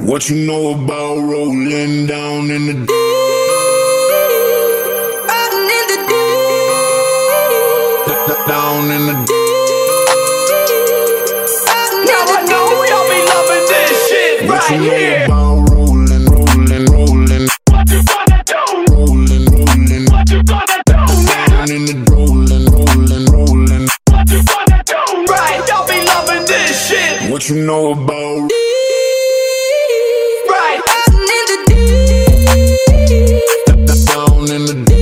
What you know about rolling down in the deep? Riding in the deep. Down in the deep. Now I know y'all be loving this shit What right you know here. about rolling, rolling, rolling? What you gonna do? Rolling, rolling. What you gonna do now? Down in the rolling, rolling, rolling. What you gonna do? Right, y'all be loving this shit. What you know about Right, Riding in the deep. down in the deep?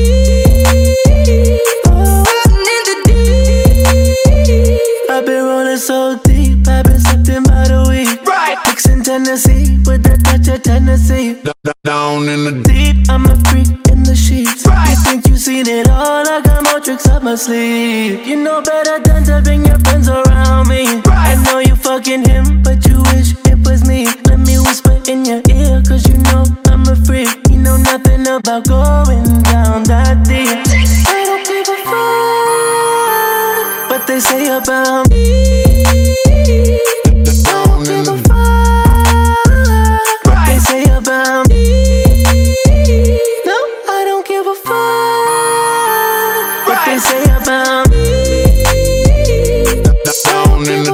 Riding in the deep. I've been rolling so deep, I've been sipping by the week. right. Mixing Tennessee with a touch of Tennessee. Down in the deep. Deep, I'm a freak in the sheets. Right. You think you seen it all? I got more tricks up my sleeve. You know better than to bring your friends around me. Right. I know you fucking him, but you wish it was me. Let me whisper in your ear, cause you know I'm a freak. You know nothing about going down that deep. I don't give a fuck what they say about me. I don't give a fuck what they say about me. No, I don't give a fuck what they say about me. Down in the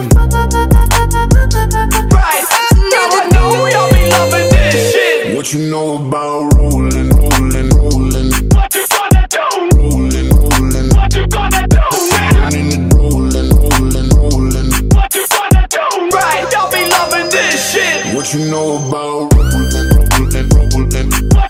Right. Now I know y'all be loving this shit. What you know about rolling, rolling, rolling? What you gonna do? Rolling, rolling. What you gonna do now? Down in the rolling, rolling, rolling. What you gonna do? Right, y'all be loving this shit. What you know about rolling, rolling, rolling? What